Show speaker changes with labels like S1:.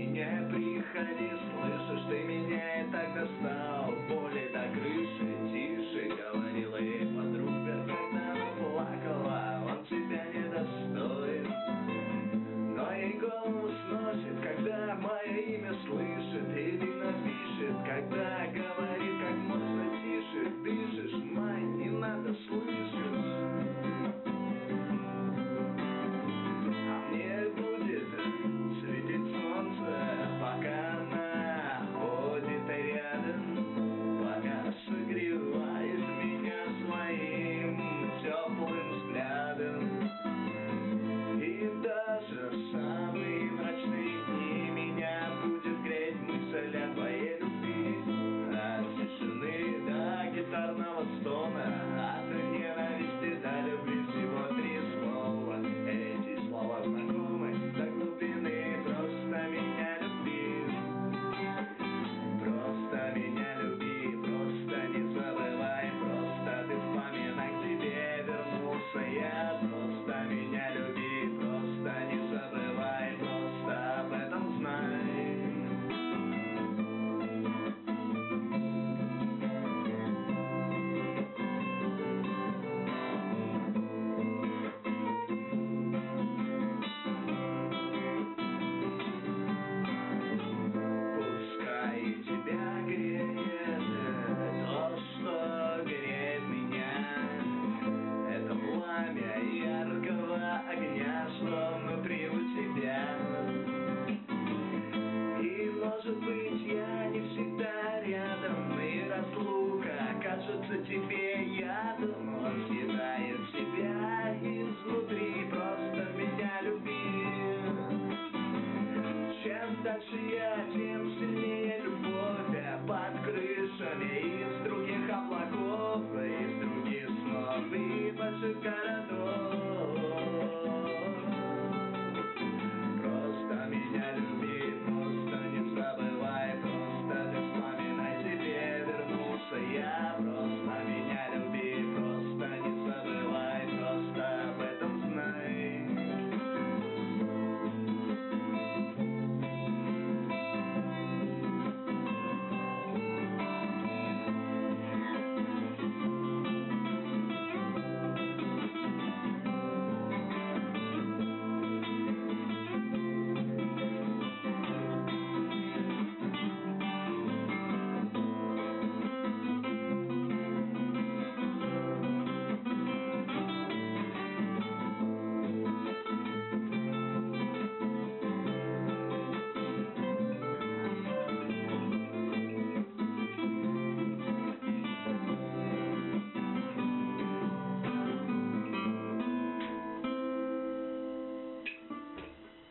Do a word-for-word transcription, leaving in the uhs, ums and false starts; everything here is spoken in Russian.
S1: не приходи, слышишь, ты меня и так достал. Поле до крыши, тише, говорила ей подруга, когда она плакала, он тебя не достоин. Но ей голову сносит, когда мое имя слышит или напишет, когда говорит как можно тише. Дышишь, май, не надо, слышишь? А мне будет светить солнце, пока она ходит рядом, пока согревает меня своим теплым взглядом. И даже в самые мрачные дни меня будет греть мысль о твоей любви. От тишины до гитарного стона, от ненависти до любви всего три слова. Эти слова знакомы до глубины. Просто меня люби, просто меня люби, просто не забывай, просто ты вспоминай, к тебе вернулся я. Просто меня люби, просто не забывай, просто об этом знай. Тебя греет то, что греет меня. Это пламя яркого огня, что внутри у тебя. И может быть я не всегда рядом, и разлука кажется тебе ядом. Он съедает тебя изнутри, просто меня люби. Чем дальше я, тем сильнее любовь. Под крышами из других облаков, из других снов и больших городов.